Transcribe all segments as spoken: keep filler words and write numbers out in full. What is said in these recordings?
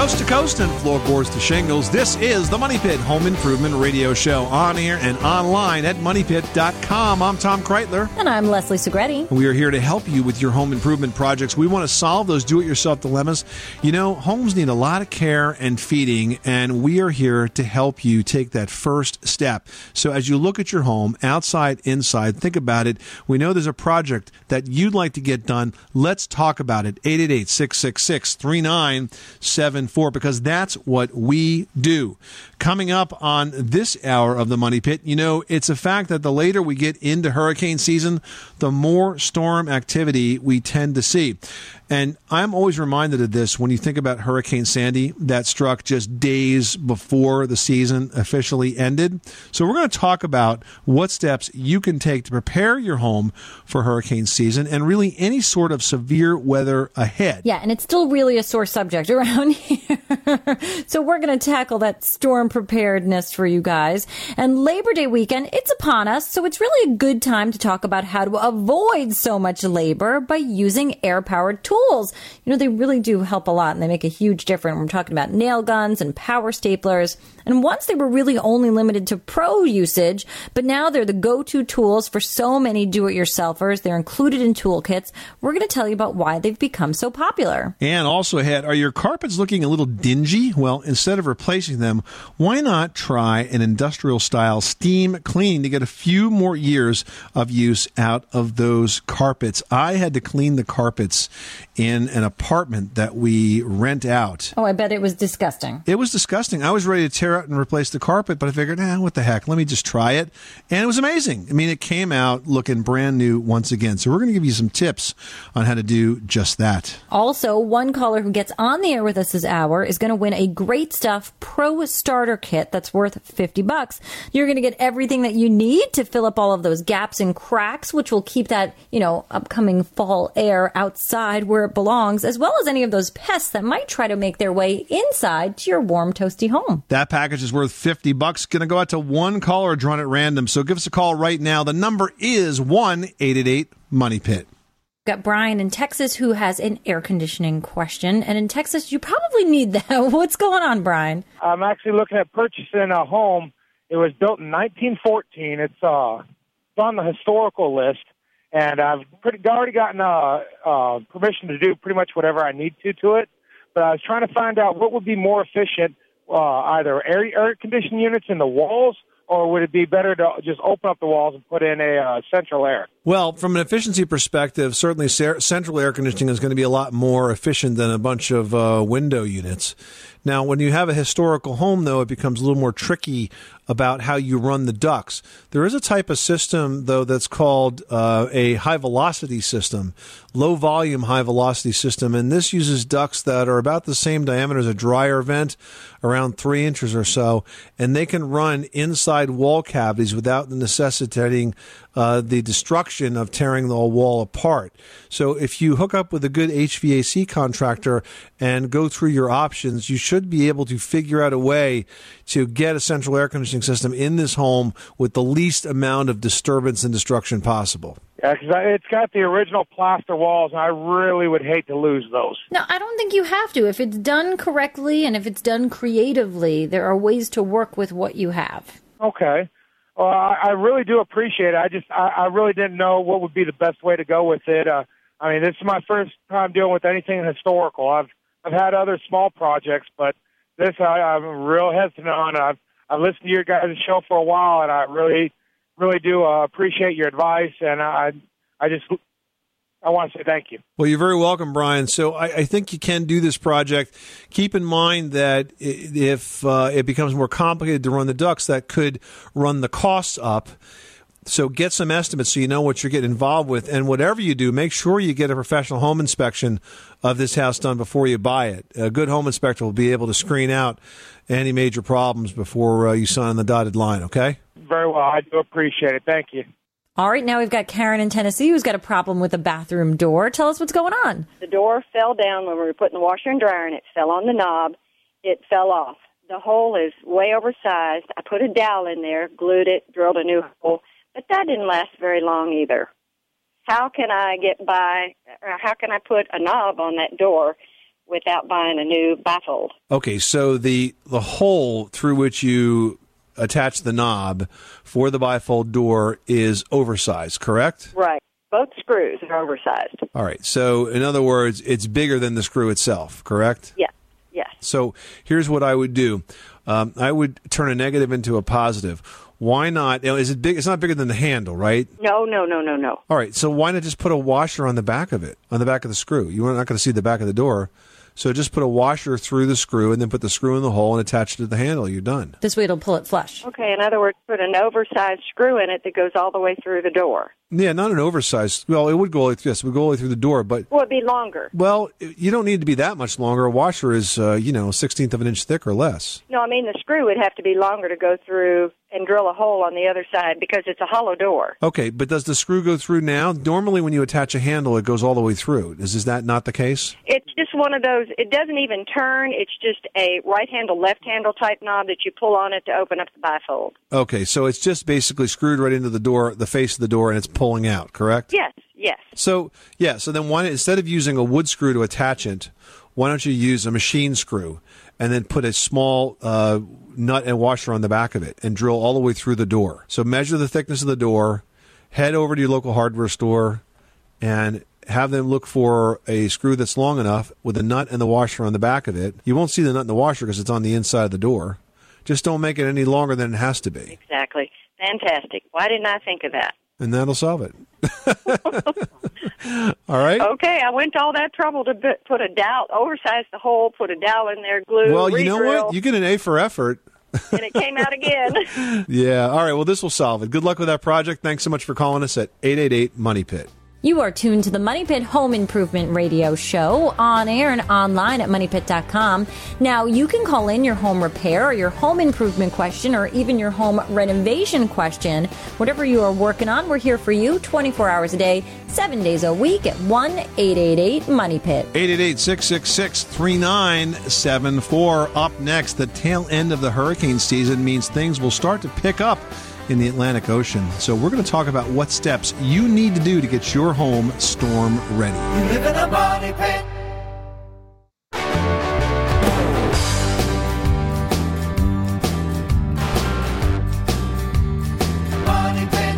Coast to coast and floorboards to shingles, this is the Money Pit Home Improvement Radio Show, on air and online at money pit dot com. I'm Tom Kreitler. And I'm Leslie Segretti. We are here to help you with your home improvement projects. We want to solve those do-it-yourself dilemmas. You know, homes need a lot of care and feeding, and we are here to help you take that first step. So as you look at your home, outside, inside, think about it. We know there's a project that you'd like to get done. Let's talk about it. eight eight eight, six six six, three nine seven four, because that's what we do. Coming up on this hour of the Money Pit, you know, it's a fact that the later we get into hurricane season, the more storm activity we tend to see. And I'm always reminded of this when you think about Hurricane Sandy that struck just days before the season officially ended. So we're going to talk about what steps you can take to prepare your home for hurricane season and really any sort of severe weather ahead. Yeah, and it's still really a sore subject around here. So we're going to tackle that storm preparedness for you guys. And Labor Day weekend, it's upon us, so it's really a good time to talk about how to avoid so much labor by using air-powered tools. Tools. You know, they really do help a lot, and they make a huge difference. We're talking about nail guns and power staplers. And once they were really only limited to pro usage, but now they're the go-to tools for so many do-it-yourselfers. They're included in toolkits. We're going to tell you about why they've become so popular. And also ahead, are your carpets looking a little dingy? Well, instead of replacing them, why not try an industrial-style steam cleaning to get a few more years of use out of those carpets? I had to clean the carpets in an apartment that we rent out. Oh, I bet it was disgusting. It was disgusting. I was ready to tear out and replace the carpet, but I figured, nah, what the heck? Let me just try it. And it was amazing. I mean, it came out looking brand new once again. So we're going to give you some tips on how to do just that. Also, one caller who gets on the air with us this hour is going to win a Great Stuff Pro Starter Kit that's worth fifty bucks. You're going to get everything that you need to fill up all of those gaps and cracks, which will keep that, you know, upcoming fall air outside where it belongs, as well as any of those pests that might try to make their way inside to your warm, toasty home. That package is worth fifty bucks. Going to go out to one caller drawn at random. So give us a call right now. The number is one eight eight eight money pit. Got Brian in Texas who has an air conditioning question. And in Texas, you probably need that. What's going on, Brian? I'm actually looking at purchasing a home. It was built in nineteen fourteen. It's, uh, it's on the historical list. And I've pretty, already gotten uh, uh, permission to do pretty much whatever I need to to it. But I was trying to find out what would be more efficient, uh, either air, air conditioning units in the walls, or would it be better to just open up the walls and put in a uh, central air? Well, from an efficiency perspective, certainly central air conditioning is going to be a lot more efficient than a bunch of uh, window units. Now, when you have a historical home, though, it becomes a little more tricky about how you run the ducts. There is a type of system, though, that's called uh, a high-velocity system, low-volume high-velocity system, and this uses ducts that are about the same diameter as a dryer vent, around three inches or so, and they can run inside wall cavities without necessitating uh, the destruction of tearing the wall apart. So if you hook up with a good H V A C contractor and go through your options, you should be able to figure out a way to get a central air conditioning system in this home with the least amount of disturbance and destruction possible. Yeah, because it's got the original plaster walls, and I really would hate to lose those. No, I don't think you have to. If it's done correctly and if it's done creatively, there are ways to work with what you have. Okay. Well, I, I really do appreciate it. I just, I, I really didn't know what would be the best way to go with it. Uh, I mean, this is my first time dealing with anything historical. I've, I've had other small projects, but this I, I'm real hesitant on. I've, I've listened to your guys' show for a while, and I really, really do uh, appreciate your advice, and I, I just, I want to say thank you. Well, you're very welcome, Brian. So I, I think you can do this project. Keep in mind that if uh, it becomes more complicated to run the ducts, that could run the costs up. So get some estimates so you know what you're getting involved with. And whatever you do, make sure you get a professional home inspection of this house done before you buy it. A good home inspector will be able to screen out any major problems before uh, you sign the dotted line, okay? Very well. I do appreciate it. Thank you. All right, now we've got Karen in Tennessee who's got a problem with a bathroom door. Tell us what's going on. The door fell down when we were putting the washer and dryer in. It fell on the knob. It fell off. The hole is way oversized. I put a dowel in there, glued it, drilled a new hole, but that didn't last very long either. How can I get by, or how can I put a knob on that door without buying a new bifold. Okay, so the the hole through which you attach the knob for the bifold door is oversized, correct? Right. Both screws are oversized. All right. So, in other words, it's bigger than the screw itself, correct? Yes. Yes. So, here's what I would do. Um, I would turn a negative into a positive. Why not? You know, is it big? It's not bigger than the handle, right? No, no, no, no, no. All right. So, why not just put a washer on the back of it, on the back of the screw? You're not going to see the back of the door. So just put a washer through the screw and then put the screw in the hole and attach it to the handle. You're done. This way it'll pull it flush. Okay, in other words, put an oversized screw in it that goes all the way through the door. Yeah, not an oversized. Well, it would go, yes, it would go all the way through the door, but... Well, it'd be longer. Well, you don't need to be that much longer. A washer is, uh, you know, a sixteenth of an inch thick or less. No, I mean the screw would have to be longer to go through and drill a hole on the other side because it's a hollow door. Okay, but does the screw go through now? Normally when you attach a handle, it goes all the way through. Is, is that not the case? It's just one of those, it doesn't even turn. It's just a right handle, left handle type knob that you pull on it to open up the bifold. Okay, so it's just basically screwed right into the door, the face of the door, and it's pulling out, correct? Yes, yes. So, yeah, so then why, instead of using a wood screw to attach it, why don't you use a machine screw and then put a small uh, nut and washer on the back of it and drill all the way through the door. So measure the thickness of the door, head over to your local hardware store, and have them look for a screw that's long enough with a nut and the washer on the back of it. You won't see the nut and the washer because it's on the inside of the door. Just don't make it any longer than it has to be. Exactly. Fantastic. Why didn't I think of that? And that'll solve it. All right. Okay, I went to all that trouble to put a dowel, oversize the hole, put a dowel in there, glue, Well, you know re-drill, what? You get an A for effort. and it came out again. Yeah. All right. Well, this will solve it. Good luck with that project. Thanks so much for calling us at eight eight eight, MONEY PIT. You are tuned to the Money Pit Home Improvement Radio Show on air and online at money pit dot com. Now, you can call in your home repair or your home improvement question or even your home renovation question. Whatever you are working on, we're here for you twenty-four hours a day, seven days a week at one eight eight eight, MONEY PIT. eight eight eight, six six six, three nine seven four. Up next, the tail end of the hurricane season means things will start to pick up in the Atlantic Ocean. So we're going to talk about what steps you need to do to get your home storm ready. You live in a money pit. Money pit.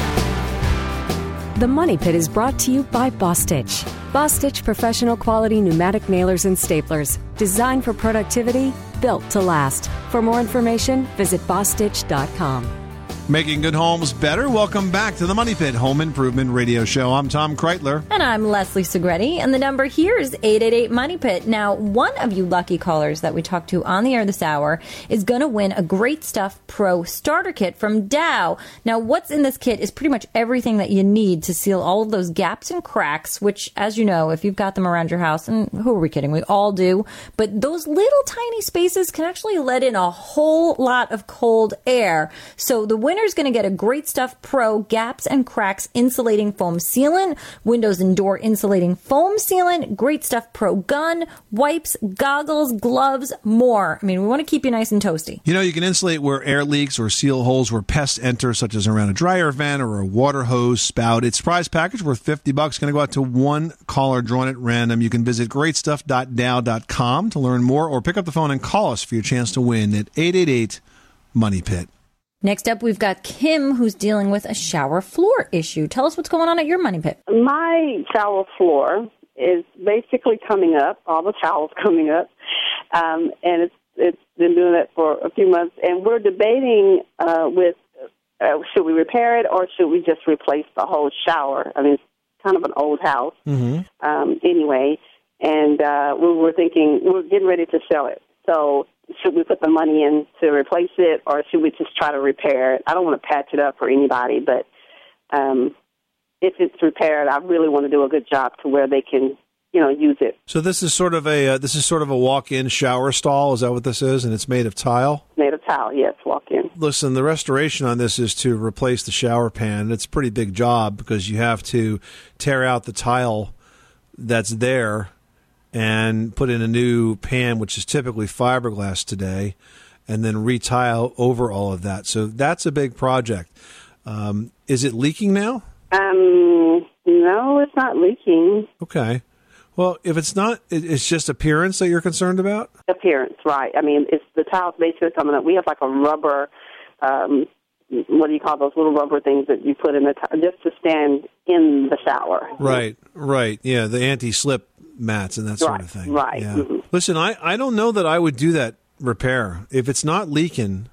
The Money Pit is brought to you by Bostitch. Bostitch professional quality pneumatic nailers and staplers. Designed for productivity, built to last. For more information, visit bostitch dot com. Making good homes better. Welcome back to the Money Pit Home Improvement Radio Show. I'm Tom Kreitler. And I'm Leslie Segretti, and the number here is eight eight eight, MONEY PIT. Now, one of you lucky callers that we talked to on the air this hour is going to win a Great Stuff Pro Starter Kit from Dow. Now, what's in this kit is pretty much everything that you need to seal all of those gaps and cracks, which, as you know, if you've got them around your house, and who are we kidding? We all do. But those little tiny spaces can actually let in a whole lot of cold air. So the winner is going to get a Great Stuff Pro Gaps and Cracks Insulating Foam Sealant, Windows and Door Insulating Foam Sealant, Great Stuff Pro Gun, wipes, goggles, gloves, more. I mean, we want to keep you nice and toasty. You know, you can insulate where air leaks or seal holes where pests enter, such as around a dryer vent or a water hose spout. It's a prize package worth fifty bucks. Going to go out to one caller drawn at random. You can visit great stuff dot dow dot com to learn more or pick up the phone and call us for your chance to win at eight eight eight, MONEY PIT. Next up, we've got Kim, who's dealing with a shower floor issue. Tell us what's going on at your Money Pit. My shower floor is basically coming up, all the towels coming up, um, and it's it's been doing that for a few months. And we're debating uh, with uh, should we repair it or should we just replace the whole shower? I mean, it's kind of an old house Mm-hmm. um, anyway, and uh, we were thinking we're getting ready to sell it. So should we put the money in to replace it, or should we just try to repair it? I don't want to patch it up for anybody, but um, if it's repaired, I really want to do a good job to where they can, you know, use it. So this is sort of a uh, this is sort of a walk-in shower stall. Is that what this is? And it's made of tile? Made of tile, yes, walk in. Listen, the restoration on this is to replace the shower pan. It's a pretty big job because you have to tear out the tile that's there and put in a new pan, which is typically fiberglass today, and then retile over all of that. So that's a big project. Um, is it leaking now? Um, no, it's not leaking. Okay. Well, if it's not, it- it's just appearance that you're concerned about? Appearance, right. I mean, it's the tiles basically coming up. We have like a rubber, um, what do you call those little rubber things that you put in the tile, just to stand in the shower. Right, right. Yeah, the anti-slip mats and that sort Right, of thing. right. Yeah. Mhm. Listen, I, I don't know that I would do that repair. If it's not leaking,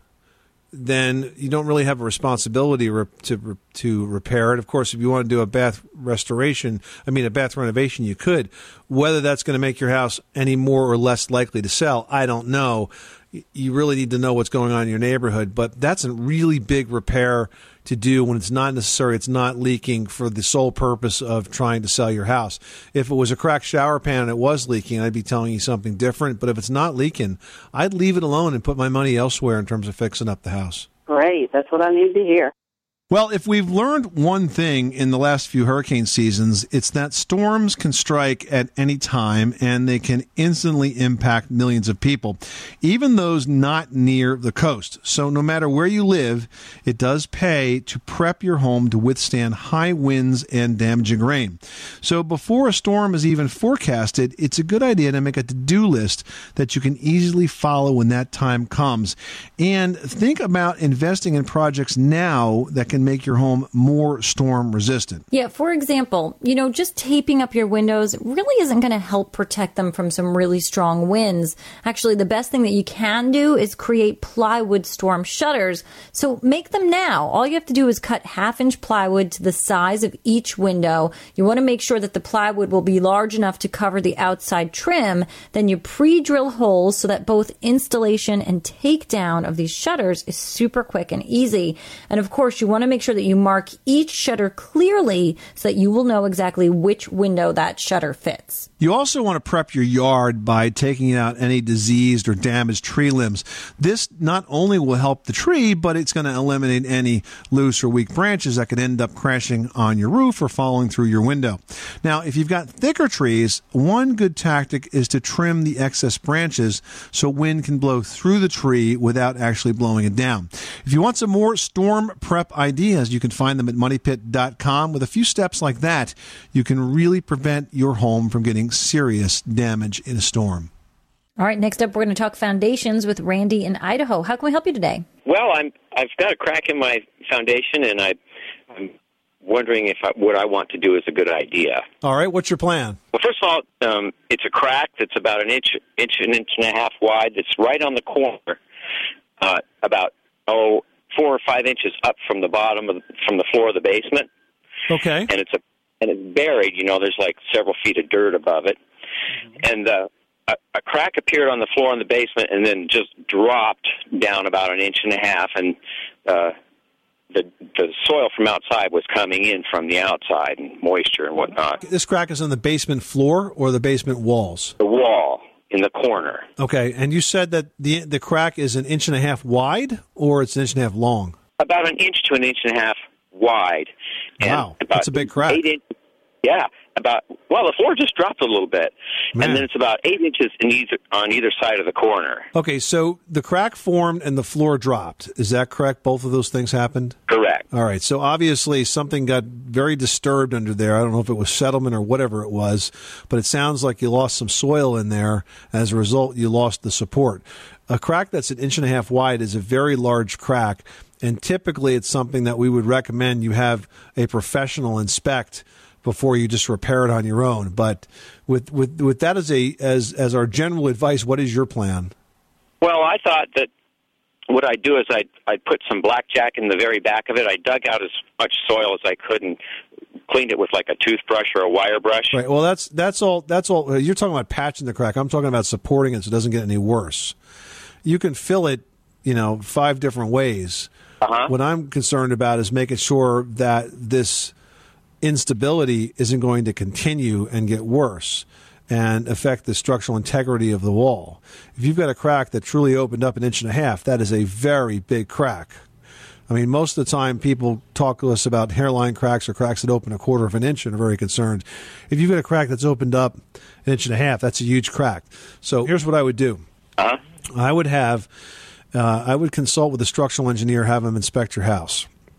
then you don't really have a responsibility re- to re- to repair it. Of course, if you want to do a bath restoration, I mean a bath renovation, you could. Whether that's going to make your house any more or less likely to sell, I don't know. Y- You really need to know what's going on in your neighborhood, but that's a really big repair to do when it's not necessary, it's not leaking for the sole purpose of trying to sell your house. If it was a cracked shower pan and it was leaking, I'd be telling you something different. But if it's not leaking, I'd leave it alone and put my money elsewhere in terms of fixing up the house. Great. That's what I need to hear. Well, if we've learned one thing in the last few hurricane seasons, it's that storms can strike at any time and they can instantly impact millions of people, even those not near the coast. So no matter where you live, it does pay to prep your home to withstand high winds and damaging rain. So before a storm is even forecasted, it's a good idea to make a to-do list that you can easily follow when that time comes. And think about investing in projects now that can make your home more storm resistant. Yeah, for example, you know, just taping up your windows really isn't going to help protect them from some really strong winds. Actually, the best thing that you can do is create plywood storm shutters. So make them now. All you have to do is cut half-inch plywood to the size of each window. You want to make sure that the plywood will be large enough to cover the outside trim. Then you pre-drill holes so that both installation and takedown of these shutters is super quick and easy. And of course, you want to make sure that you mark each shutter clearly so that you will know exactly which window that shutter fits. You also want to prep your yard by taking out any diseased or damaged tree limbs. This not only will help the tree, but it's going to eliminate any loose or weak branches that could end up crashing on your roof or falling through your window. Now, if you've got thicker trees, one good tactic is to trim the excess branches so wind can blow through the tree without actually blowing it down. If you want some more storm prep ideas, you can find them at money pit dot com. With a few steps like that, you can really prevent your home from getting serious damage in a storm. All right, next up, we're going to talk foundations with Randy in Idaho. How can we help you today? Well, I'm I've got a crack in my foundation, and I, I'm wondering if I, what I want to do is a good idea. All right, what's your plan? Well, first of all, um, it's a crack that's about an inch, inch, an inch and a half wide. That's right on the corner, uh, about oh four or five inches up from the bottom of the, from the floor of the basement. Okay. And it's a and it's buried. You know, there's like several feet of dirt above it, mm-hmm. and uh, a, a crack appeared on the floor in the basement, and then just dropped down about an inch and a half, and uh, the the soil from outside was coming in from the outside, and moisture and whatnot. This crack is on the basement floor or the basement walls? The wall in the corner. Okay, and you said that the the crack is an inch and a half wide, or it's an inch and a half long? About an inch to an inch and a half wide. And wow, about that's a big crack. Eight inch, yeah, about well, the floor just dropped a little bit, Man. and then it's about eight inches in either, on either side of the corner. Okay, so the crack formed and the floor dropped. Is that correct? Both of those things happened? Correct. All right, so obviously something got very disturbed under there. I don't know if it was settlement or whatever it was, but it sounds like you lost some soil in there. As a result, you lost the support. A crack that's an inch and a half wide is a very large crack, and typically it's something that we would recommend you have a professional inspect before you just repair it on your own. But with with, with that as a as as our general advice, what is your plan? Well, I thought that what I'd do is I'd, I'd put some blackjack in the very back of it. I dug out as much soil as I could and cleaned it with like a toothbrush or a wire brush. Right. Well, that's that's all. That's all. You're talking about patching the crack. I'm talking about supporting it so it doesn't get any worse. You can fill it, you know, five different ways. Uh-huh. What I'm concerned about is making sure that this instability isn't going to continue and get worse and affect the structural integrity of the wall. If you've got a crack that truly opened up an inch and a half, that is a very big crack. I mean, most of the time people talk to us about hairline cracks or cracks that open a quarter of an inch and are very concerned. If you've got a crack that's opened up an inch and a half, that's a huge crack. So here's what I would do. Uh-huh. I would have, uh, I would consult with a structural engineer, have him inspect your house.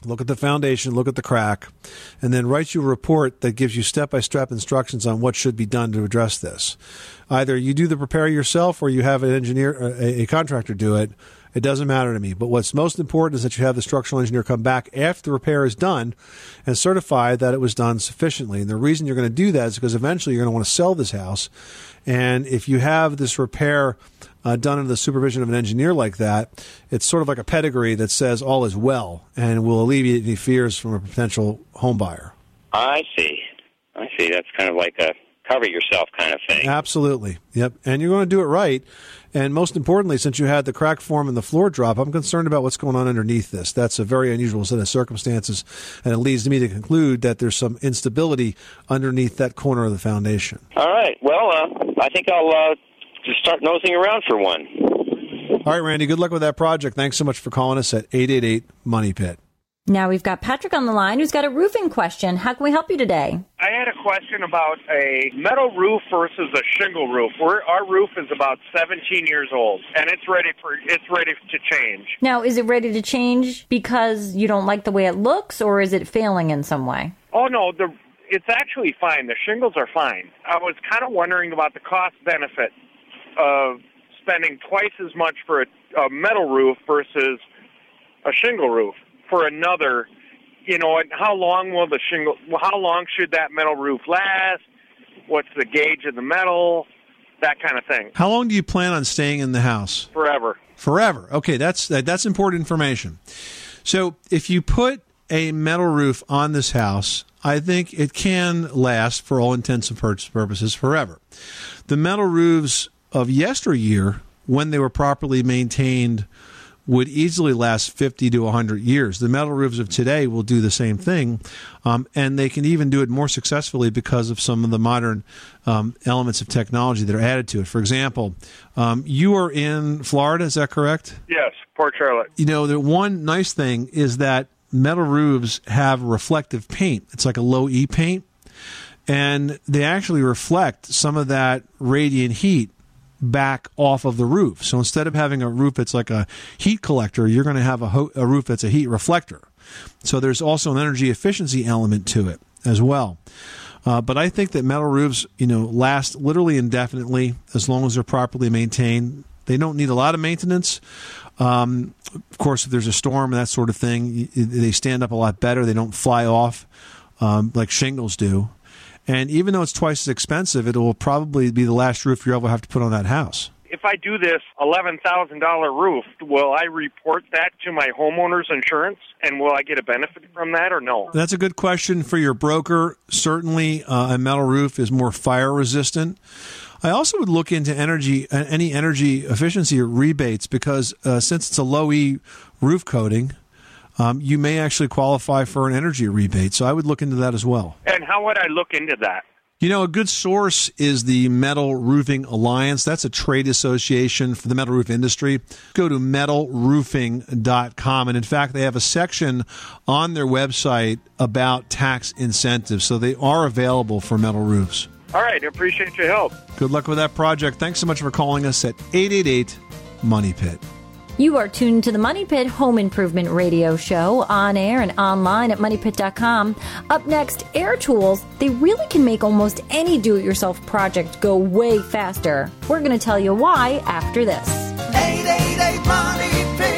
look at the foundation, look at the crack, and then write you a report that gives you step-by-step instructions on what should be done to address this. Either you do the repair yourself or you have an engineer, a, a contractor do it. It doesn't matter to me. But what's most important is that you have the structural engineer come back after the repair is done and certify that it was done sufficiently. And the reason you're going to do that is because eventually you're going to want to sell this house. And if you have this repair uh, done under the supervision of an engineer like that, it's sort of like a pedigree that says all is well and will alleviate any fears from a potential home buyer. I see. I see. That's kind of like a cover yourself kind of thing. Absolutely. Yep. And you're going to do it right. And most importantly, since you had the crack form and the floor drop, I'm concerned about what's going on underneath this. That's a very unusual set of circumstances, and it leads me to conclude that there's some instability underneath that corner of the foundation. All right. Well, uh, I think I'll uh, just start nosing around for one. All right, Randy, good luck with that project. Thanks so much for calling us at eight eight eight, MONEY PIT. Now we've got Patrick on the line who's got a roofing question. How can we help you today? I had a question about a metal roof versus a shingle roof. We're, our roof is about seventeen years old, and it's ready for it's ready to change. Now, is it ready to change because you don't like the way it looks, or is it failing in some way? Oh no, the it's actually fine. The shingles are fine. I was kind of wondering about the cost benefit of spending twice as much for a, a metal roof versus a shingle roof. For another, you know, and how long will the shingle, how long should that metal roof last? What's the gauge of the metal? That kind of thing. How long do you plan on staying in the house? Forever. Forever. Okay, that's that's important information. So if you put a metal roof on this house, I think it can last, for all intents and purposes, forever. The metal roofs of yesteryear, when they were properly maintained, would easily last fifty to one hundred years. The metal roofs of today will do the same thing, um, and they can even do it more successfully because of some of the modern um, elements of technology that are added to it. For example, um, you are in Florida, is that correct? Yes, Port Charlotte. You know, the one nice thing is that metal roofs have reflective paint. It's like a low E paint, and they actually reflect some of that radiant heat back off of the roof. So instead of having a roof that's like a heat collector, you're going to have a, ho- a roof that's a heat reflector. So there's also an energy efficiency element to it as well. Uh, but I think that metal roofs, you know, last literally indefinitely as long as they're properly maintained. They don't need a lot of maintenance. Um, of course, if there's a storm and that sort of thing, they stand up a lot better. They don't fly off um, like shingles do. And even though it's twice as expensive, it will probably be the last roof you ever have to put on that house. If I do this eleven thousand dollars roof, will I report that to my homeowner's insurance, and will I get a benefit from that or no? That's a good question for your broker. Certainly, uh, a metal roof is more fire resistant. I also would look into energy, uh, any energy efficiency rebates, because uh, since it's a low E roof coating, Um, you may actually qualify for an energy rebate. So I would look into that as well. And how would I look into that? You know, a good source is the Metal Roofing Alliance. That's a trade association for the metal roof industry. Go to metal roofing dot com. And in fact, they have a section on their website about tax incentives. So they are available for metal roofs. All right. I appreciate your help. Good luck with that project. Thanks so much for calling us at eight eight eight, MONEY PIT. You are tuned to the Money Pit Home Improvement Radio Show, on air and online at money pit dot com. Up next, air tools. They really can make almost any do-it-yourself project go way faster. We're going to tell you why after this. eight eight eight, Money Pit.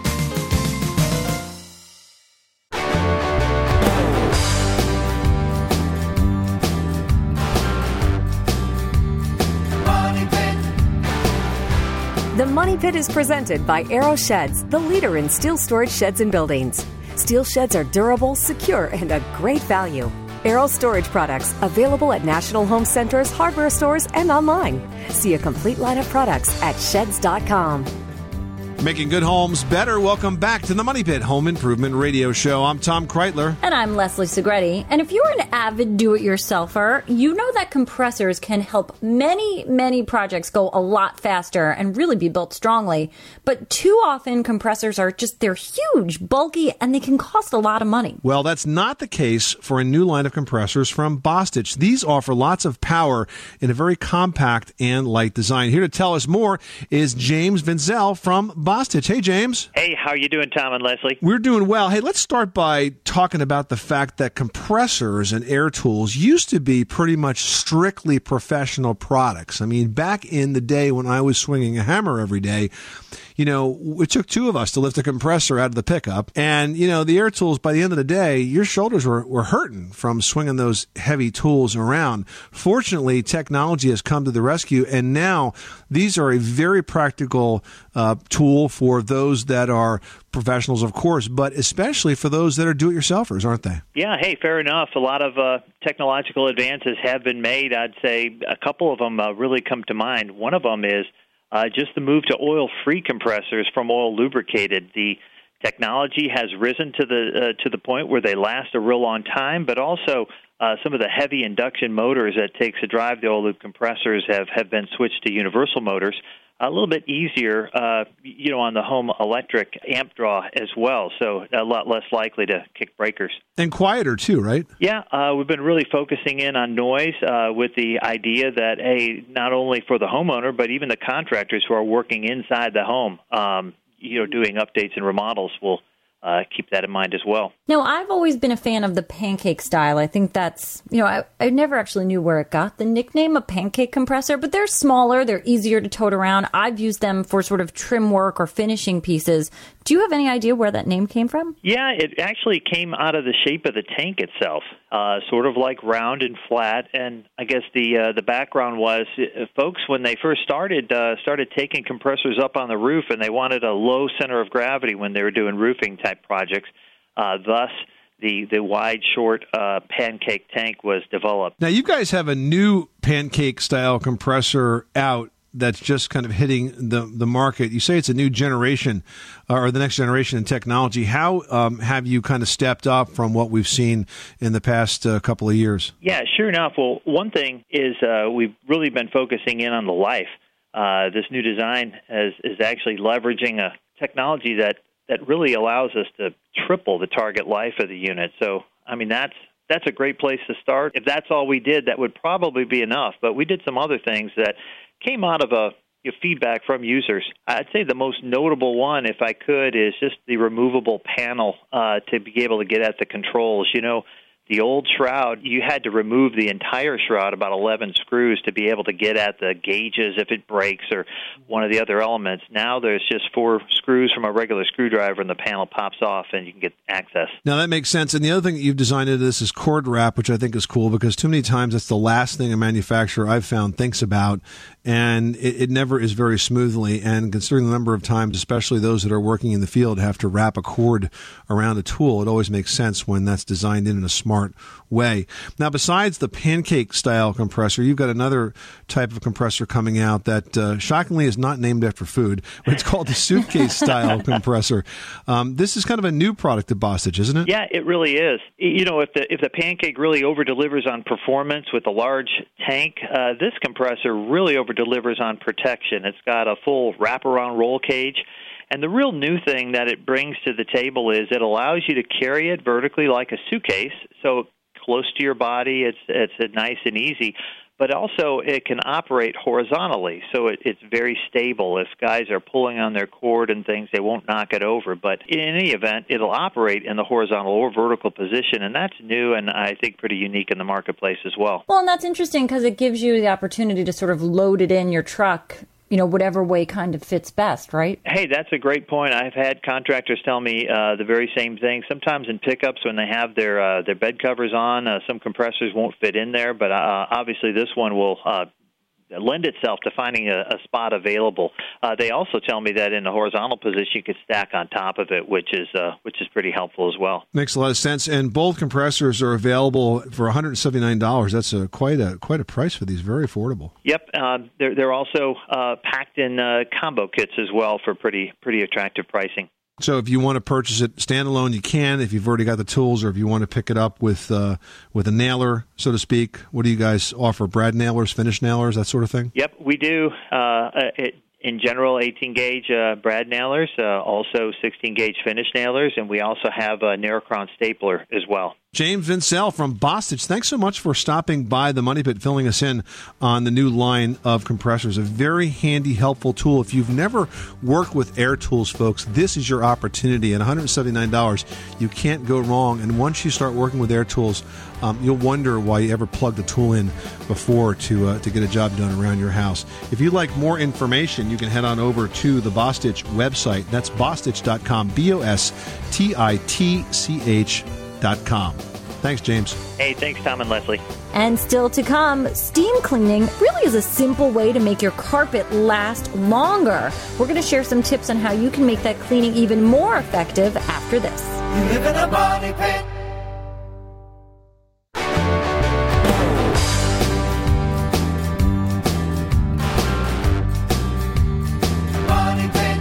The Money Pit is presented by Aero Sheds, the leader in steel storage sheds and buildings. Steel sheds are durable, secure, and a great value. Aero Storage products available at National Home Centers, hardware stores, and online. See a complete line of products at sheds dot com. Making good homes better. Welcome back to the Money Pit Home Improvement Radio Show. I'm Tom Kreitler. And I'm Leslie Segretti. And if you're an avid do-it-yourselfer, you know that compressors can help many, many projects go a lot faster and really be built strongly. But too often, compressors are just, they're huge, bulky, and they can cost a lot of money. Well, that's not the case for a new line of compressors from Bostitch. These offer lots of power in a very compact and light design. Here to tell us more is James Vinzel from Bostitch. Bostitch. Hey, James. Hey, how you doing, Tom and Leslie? We're doing well. Hey, let's start by talking about the fact that compressors and air tools used to be pretty much strictly professional products. I mean, back in the day when I was swinging a hammer every day, you know, it took two of us to lift a compressor out of the pickup. And, you know, the air tools, by the end of the day, your shoulders were, were hurting from swinging those heavy tools around. Fortunately, technology has come to the rescue, and now these are a very practical uh, tool for those that are professionals, of course, but especially for those that are do-it-yourselfers, aren't they? Yeah, hey, fair enough. A lot of uh, technological advances have been made. I'd say a couple of them uh, really come to mind. One of them is Uh, just the move to oil-free compressors from oil-lubricated. The technology has risen to the uh, to the point where they last a real long time, but also uh, some of the heavy induction motors that it takes to drive the oil-lube compressors have, have been switched to universal motors. A little bit easier, uh, you know, on the home electric amp draw as well, so a lot less likely to kick breakers. And quieter, too, right? Yeah, uh, we've been really focusing in on noise uh, with the idea that, hey, not only for the homeowner, but even the contractors who are working inside the home, um, you know, doing updates and remodels will uh, keep that in mind as well. Now, I've always been a fan of the pancake style. I think that's, you know, I, I never actually knew where it got the nickname of pancake compressor, but they're smaller, they're easier to tote around. I've used them for sort of trim work or finishing pieces. Do you have any idea where that name came from? Yeah, it actually came out of the shape of the tank itself, uh, sort of like round and flat. And I guess the uh, the background was uh, folks, when they first started, uh, started taking compressors up on the roof, and they wanted a low center of gravity when they were doing roofing type projects. Uh, thus, the, the wide, short uh, pancake tank was developed. Now, you guys have a new pancake-style compressor out that's just kind of hitting the the market. You say it's a new generation uh, or the next generation in technology. How um, have you kind of stepped up from what we've seen in the past uh, couple of years? Yeah, sure enough. Well, one thing is uh, we've really been focusing in on the life. Uh, this new design is, is actually leveraging a technology that, that really allows us to triple the target life of the unit. So, I mean, that's that's a great place to start. If that's all we did, that would probably be enough. But we did some other things that came out of a you know, feedback from users. I'd say the most notable one, if I could, is just the removable panel uh, to be able to get at the controls. You know, the old shroud, you had to remove the entire shroud, about eleven screws, to be able to get at the gauges if it breaks or one of the other elements. Now there's just four screws from a regular screwdriver, and the panel pops off, and you can get access. Now, that makes sense. And the other thing that you've designed into this is cord wrap, which I think is cool, because too many times that's the last thing a manufacturer I've found thinks about, and it, it never is very smoothly. And considering the number of times, especially those that are working in the field, have to wrap a cord around a tool, it always makes sense when that's designed in in a smart way. Now, besides the pancake-style compressor, you've got another type of compressor coming out that uh, shockingly is not named after food, but it's called the suitcase-style compressor. Um, this is kind of a new product at Bostitch, isn't it? Yeah, it really is. You know, if the if the pancake really over-delivers on performance with a large tank, uh, this compressor really over-delivers on protection. It's got a full wraparound roll cage. And the real new thing that it brings to the table is it allows you to carry it vertically like a suitcase, so close to your body, it's it's nice and easy. But also it can operate horizontally, so it, it's very stable. If guys are pulling on their cord and things, they won't knock it over. But in any event, it'll operate in the horizontal or vertical position, and that's new and I think pretty unique in the marketplace as well. Well, and that's interesting because it gives you the opportunity to sort of load it in your truck, you know, whatever way kind of fits best, right? Hey, that's a great point. I've had contractors tell me uh, the very same thing. Sometimes in pickups when they have their uh, their bed covers on, uh, some compressors won't fit in there, but uh, obviously this one will uh, lend itself to finding a, a spot available. Uh, they also tell me that in a horizontal position you could stack on top of it, which is uh, which is pretty helpful as well. Makes a lot of sense. And both compressors are available for one hundred seventy-nine dollars. That's a quite a quite a price for these. Very affordable. Yep, uh, they're they're also uh, packed in uh, combo kits as well for pretty pretty attractive pricing. So if you want to purchase it standalone, you can. If you've already got the tools, or if you want to pick it up with uh, with a nailer, so to speak, what do you guys offer? Brad nailers, finish nailers, that sort of thing? Yep, we do. Uh, it, in general, eighteen gauge uh, brad nailers, uh, also sixteen gauge finish nailers, and we also have a narrow crown stapler as well. James Vincel from Bostitch, thanks so much for stopping by the Money Pit, filling us in on the new line of compressors. A very handy, helpful tool. If you've never worked with air tools, folks, this is your opportunity. At one hundred seventy-nine dollars, you can't go wrong. And once you start working with air tools, um, you'll wonder why you ever plugged a tool in before to uh, to get a job done around your house. If you'd like more information, you can head on over to the Bostitch website. That's bostitch dot com, B O S T I T C H dot com. Thanks, James. Hey, thanks, Tom and Leslie. And still to come, steam cleaning really is a simple way to make your carpet last longer. We're going to share some tips on how you can make that cleaning even more effective after this. You live in a money pit. Money pit.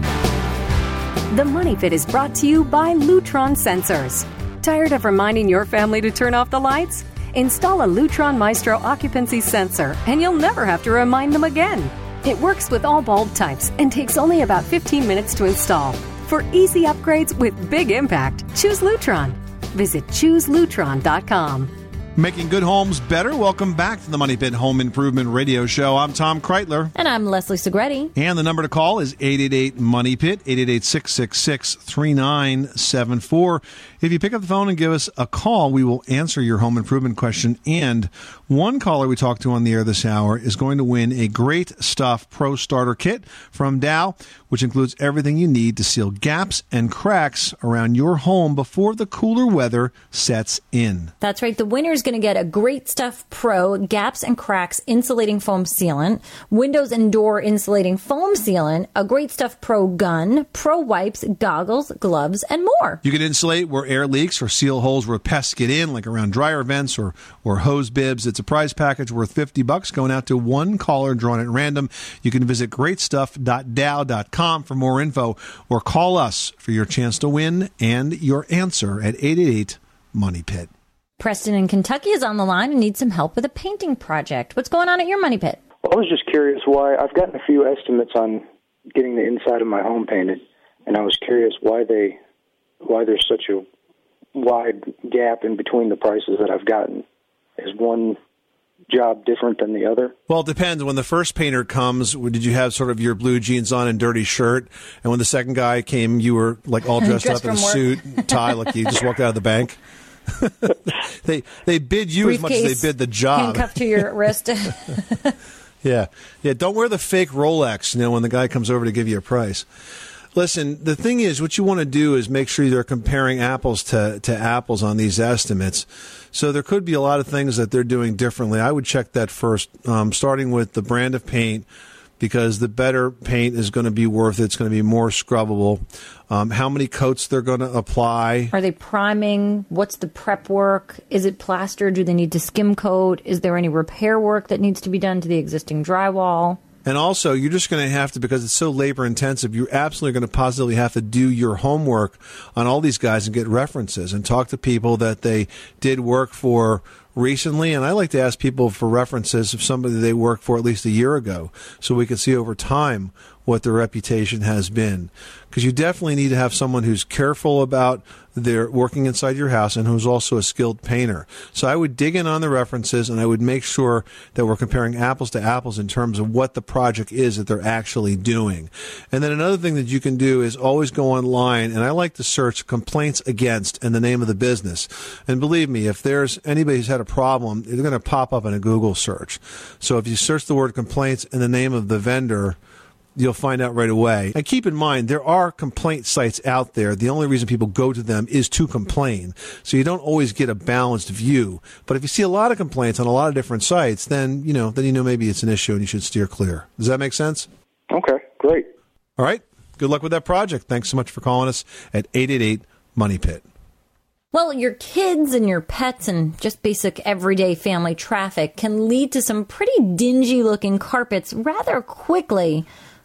The Money Pit is brought to you by Lutron Sensors. Tired of reminding your family to turn off the lights? Install a Lutron Maestro occupancy sensor and you'll never have to remind them again. It works with all bulb types and takes only about fifteen minutes to install. For easy upgrades with big impact, choose Lutron. Visit choose lutron dot com. Making good homes better. Welcome back to the Money Pit Home Improvement Radio Show. I'm Tom Kreitler. And I'm Leslie Segretti. And the number to call is eight eight eight, MONEY PIT, eight eight eight, six six six, three nine seven four. If you pick up the phone and give us a call, we will answer your home improvement question. And one caller we talked to on the air this hour is going to win a Great Stuff Pro Starter Kit from Dow, which includes everything you need to seal gaps and cracks around your home before the cooler weather sets in. That's right. The winner is going to get a Great Stuff Pro Gaps and Cracks Insulating Foam Sealant, Windows and Door Insulating Foam Sealant, a Great Stuff Pro Gun, Pro Wipes, Goggles, Gloves, and more. You can insulate where air leaks or seal holes where pests get in, like around dryer vents or, or hose bibs. It's a prize package worth fifty bucks going out to one caller drawn at random. You can visit great stuff dot dow dot com for more info or call us for your chance to win and your answer at eight eight eight, MONEY PIT. Preston in Kentucky is on the line and needs some help with a painting project. What's going on at your Money Pit? Well, I was just curious why I've gotten a few estimates on getting the inside of my home painted, and I was curious why they why there's such a wide gap in between the prices that I've gotten. Is one job different than the other? Well, it depends. When the first painter comes, did you have sort of your blue jeans on and dirty shirt? And when the second guy came, you were like all dressed, dressed up in a work. suit, tie, like you just walked out of the bank? they they bid you Briefcase, as much as they bid the job. Handcuffed to your wrist. yeah. Yeah, don't wear the fake Rolex, you know, when the guy comes over to give you a price. Listen, the thing is, what you want to do is make sure they're comparing apples to, to apples on these estimates. So there could be a lot of things that they're doing differently. I would check that first, um, starting with the brand of paint, because the better paint is going to be worth it. It's going to be more scrubbable. Um, how many coats they're going to apply. Are they priming? What's the prep work? Is it plaster? Do they need to skim coat? Is there any repair work that needs to be done to the existing drywall? And also, you're just going to have to, because it's so labor intensive, you're absolutely going to positively have to do your homework on all these guys and get references and talk to people that they did work for recently. And I like to ask people for references of somebody they worked for at least a year ago, so we can see over time what their reputation has been. Because you definitely need to have someone who's careful about their working inside your house and who's also a skilled painter. So I would dig in on the references, and I would make sure that we're comparing apples to apples in terms of what the project is that they're actually doing. And then another thing that you can do is always go online, and I like to search complaints against and the name of the business. And believe me, if there's anybody who's had a problem, they're going to pop up in a Google search. So if you search the word complaints and the name of the vendor, you'll find out right away. And keep in mind, there are complaint sites out there. The only reason people go to them is to complain. So you don't always get a balanced view. But if you see a lot of complaints on a lot of different sites, then, you know, then you know maybe it's an issue and you should steer clear. Does that make sense? Okay, great. All right. Good luck with that project. Thanks so much for calling us at eight eight eight, MONEY PIT. Well, your kids and your pets and just basic everyday family traffic can lead to some pretty dingy-looking carpets rather quickly.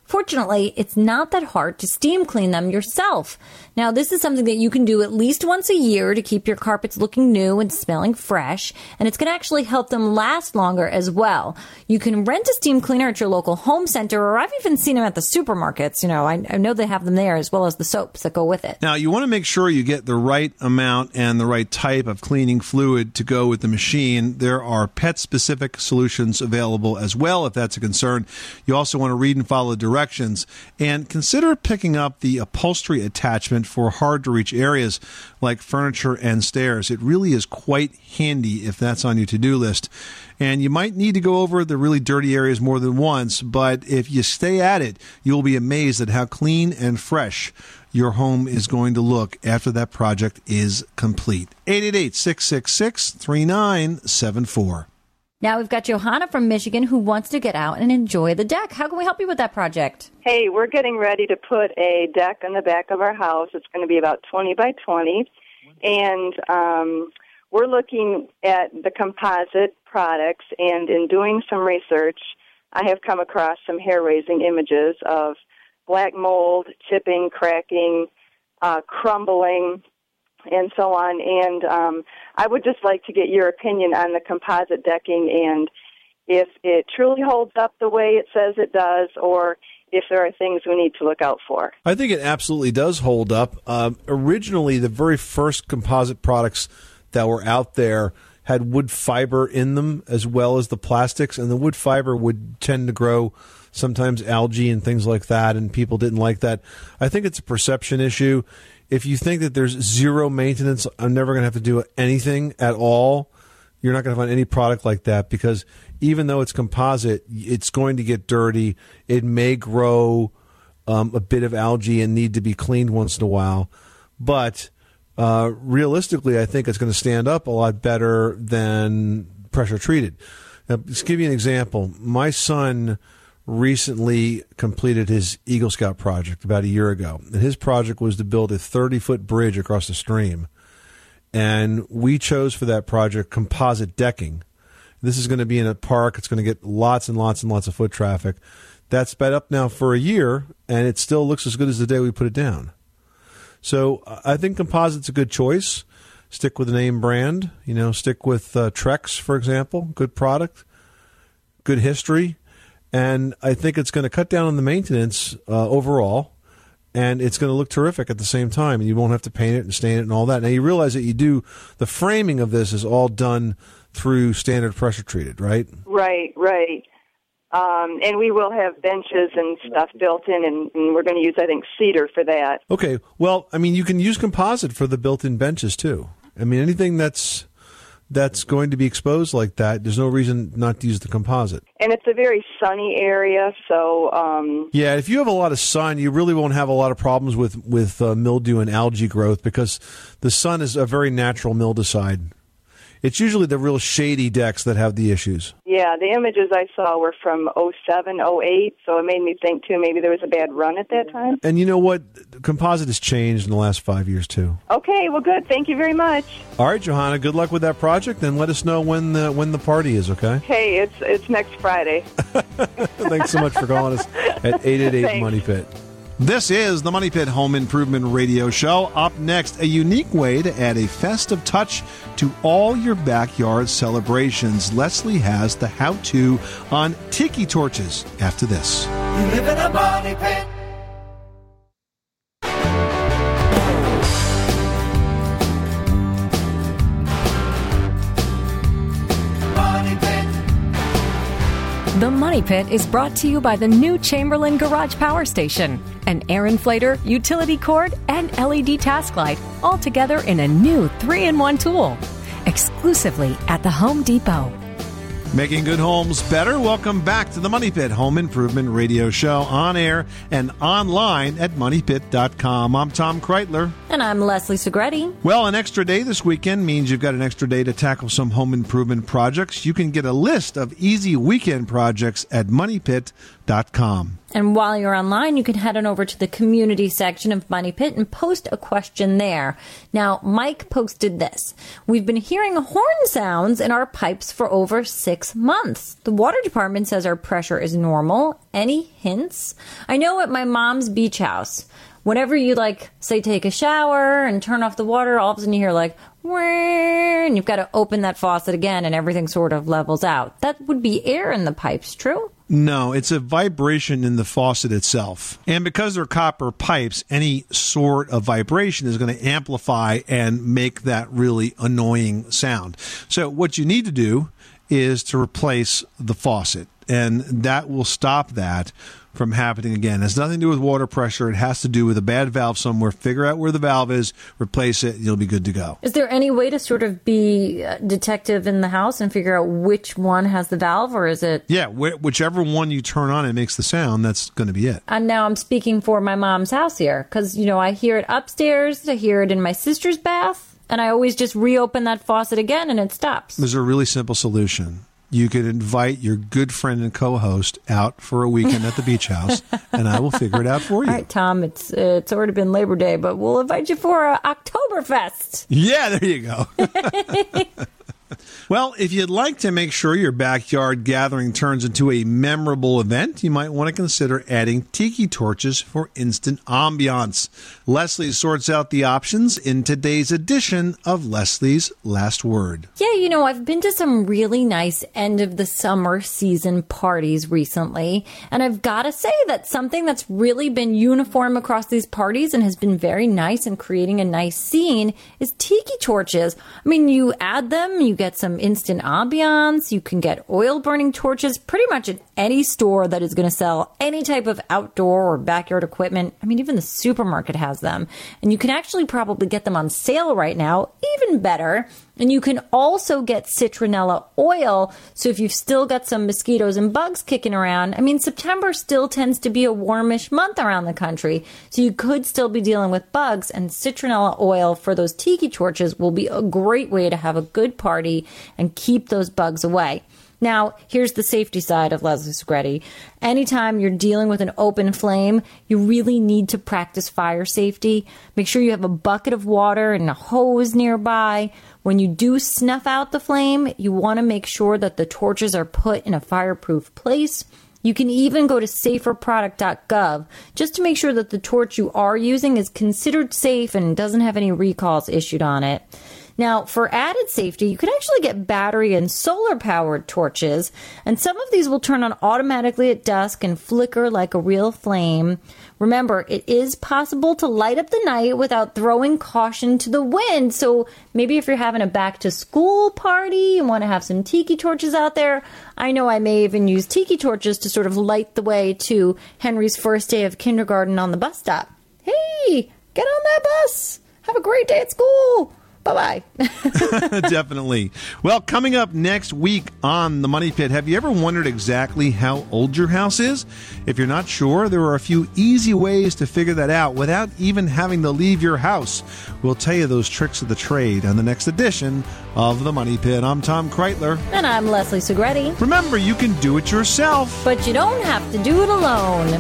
Fortunately, it's not that hard to steam clean them yourself. Now, this is something that you can do at least once a year to keep your carpets looking new and smelling fresh, and it's going to actually help them last longer as well. You can rent a steam cleaner at your local home center, or I've even seen them at the supermarkets. You know, I, I know they have them there as well as the soaps that go with it. Now, you want to make sure you get the right amount and the right type of cleaning fluid to go with the machine. There are pet-specific solutions available as well, if that's a concern. You also want to read and follow the directions, and consider picking up the upholstery attachment for hard-to-reach areas like furniture and stairs. It really is quite handy if that's on your to-do list. And you might need to go over the really dirty areas more than once, but if you stay at it, you'll be amazed at how clean and fresh your home is going to look after that project is complete. eight eight eight, six six six, three nine seven four. Now we've got Johanna from Michigan who wants to get out and enjoy the deck. How can we help you with that project? Hey, we're getting ready to put a deck on the back of our house. It's going to be about twenty by twenty, and um, we're looking at the composite products, and in doing some research, I have come across some hair-raising images of black mold, chipping, cracking, uh, crumbling, and so on. And um, I would just like to get your opinion on the composite decking and if it truly holds up the way it says it does, or if there are things we need to look out for. I think it absolutely does hold up. Um, originally, the very first composite products that were out there had wood fiber in them as well as the plastics, and the wood fiber would tend to grow sometimes algae and things like that, and people didn't like that. I think it's a perception issue. If you think that there's zero maintenance, I'm never going to have to do anything at all, you're not going to find any product like that, because even though it's composite, it's going to get dirty. It may grow um, a bit of algae and need to be cleaned once in a while. But uh, realistically, I think it's going to stand up a lot better than pressure treated. Now, let's give you an example. My son recently completed his Eagle Scout project about a year ago. And his project was to build a thirty-foot bridge across the stream. And we chose for that project composite decking. This is going to be in a park. It's going to get lots and lots and lots of foot traffic. That's sped up now for a year, and it still looks as good as the day we put it down. So I think composite's a good choice. Stick with the name brand. You know, stick with uh, Trex, for example. Good product. Good history. And I think it's going to cut down on the maintenance uh, overall, and it's going to look terrific at the same time. And you won't have to paint it and stain it and all that. Now, you realize that you do, the framing of this is all done through standard pressure treated, right? Right, right. Um, and we will have benches and stuff built in, and, and we're going to use, I think, cedar for that. Okay. Well, I mean, you can use composite for the built-in benches, too. I mean, anything that's that's going to be exposed like that, there's no reason not to use the composite. And it's a very sunny area, so... Um, yeah, if you have a lot of sun, you really won't have a lot of problems with, with uh, mildew and algae growth, because the sun is a very natural mildewcide. It's usually the real shady decks that have the issues. Yeah, the images I saw were from oh seven, oh eight, so it made me think, too, maybe there was a bad run at that time. And you know what? Composite has changed in the last five years, too. Okay, well, good. Thank you very much. All right, Johanna, good luck with that project, and let us know when the when the party is, okay? Hey, it's it's next Friday. Thanks so much for calling us at eight eight eight Money Pit. This is the Money Pit Home Improvement Radio Show. Up next, a unique way to add a festive touch to all your backyard celebrations. Leslie has the how-to on tiki torches after this. You live in a money pit. Money pit. The Money Pit is brought to you by the new Chamberlain Garage Power Station. An air inflator, utility cord, and L E D task light, all together in a new three in one tool. Exclusively at the Home Depot. Making good homes better. Welcome back to the Money Pit Home Improvement Radio Show, on air and online at money pit dot com. I'm Tom Kreitler. And I'm Leslie Segretti. Well, an extra day this weekend means you've got an extra day to tackle some home improvement projects. You can get a list of easy weekend projects at money pit dot com. And while you're online, you can head on over to the community section of Money Pit and post a question there. Now, Mike posted this. We've been hearing horn sounds in our pipes for over six months. The water department says our pressure is normal. Any hints? I know at my mom's beach house, whenever you, like, say, take a shower and turn off the water, all of a sudden you hear, like, and you've got to open that faucet again and everything sort of levels out. That would be air in the pipes, true? No, it's a vibration in the faucet itself. And because they're copper pipes, any sort of vibration is going to amplify and make that really annoying sound. So what you need to do is to replace the faucet, and that will stop that from happening again. It has nothing to do with water pressure. It has to do with a bad valve somewhere. Figure out where the valve is, replace it, and you'll be good to go. Is there any way to sort of be a detective in the house and figure out which one has the valve, or is it? Yeah, wh- whichever one you turn on and makes the sound, that's going to be it. And now I'm speaking for my mom's house here, because, you know, I hear it upstairs, I hear it in my sister's bath, and I always just reopen that faucet again and it stops. There's a really simple solution. You could invite your good friend and co-host out for a weekend at the beach house, and I will figure it out for you. All right, Tom, it's uh, it's already been Labor Day, but we'll invite you for uh, Oktoberfest. Yeah, there you go. Well, if you'd like to make sure your backyard gathering turns into a memorable event, you might want to consider adding tiki torches for instant ambiance. Leslie sorts out the options in today's edition of Leslie's Last Word. Yeah, you know, I've been to some really nice end of the summer season parties recently, and I've got to say that something that's really been uniform across these parties and has been very nice in creating a nice scene is tiki torches. I mean, you add them, you get some instant ambiance. You can get oil burning torches pretty much at any store that is going to sell any type of outdoor or backyard equipment. I mean, even the supermarket has them. And you can actually probably get them on sale right now, even better. And you can also get citronella oil. So if you've still got some mosquitoes and bugs kicking around, I mean, September still tends to be a warmish month around the country. So you could still be dealing with bugs, and citronella oil for those tiki torches will be a great way to have a good party and keep those bugs away. Now, here's the safety side of Leslie Segrete. Anytime you're dealing with an open flame, you really need to practice fire safety. Make sure you have a bucket of water and a hose nearby. When you do snuff out the flame, you want to make sure that the torches are put in a fireproof place. You can even go to safer product dot gov just to make sure that the torch you are using is considered safe and doesn't have any recalls issued on it. Now, for added safety, you can actually get battery and solar-powered torches, and some of these will turn on automatically at dusk and flicker like a real flame. Remember, it is possible to light up the night without throwing caution to the wind, so maybe if you're having a back-to-school party and want to have some tiki torches out there, I know I may even use tiki torches to sort of light the way to Henry's first day of kindergarten on the bus stop. Hey, get on that bus! Have a great day at school! Bye-bye. Definitely. Well, coming up next week on The Money Pit, have you ever wondered exactly how old your house is? If you're not sure, there are a few easy ways to figure that out without even having to leave your house. We'll tell you those tricks of the trade on the next edition of The Money Pit. I'm Tom Kreitler. And I'm Leslie Segrete. Remember, you can do it yourself. But you don't have to do it alone.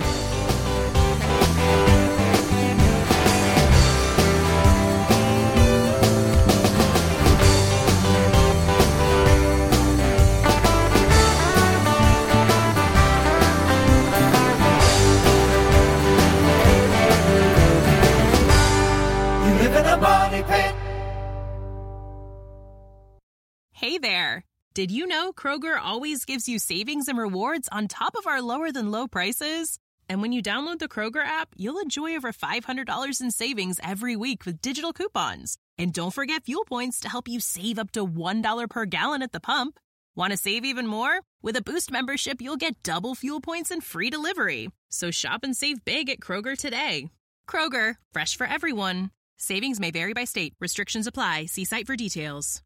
Hey there! Did you know Kroger always gives you savings and rewards on top of our lower-than-low prices? And when you download the Kroger app, you'll enjoy over five hundred dollars in savings every week with digital coupons. And don't forget fuel points to help you save up to one dollar per gallon at the pump. Want to save even more? With a Boost membership, you'll get double fuel points and free delivery. So shop and save big at Kroger today. Kroger, fresh for everyone. Savings may vary by state. Restrictions apply. See site for details.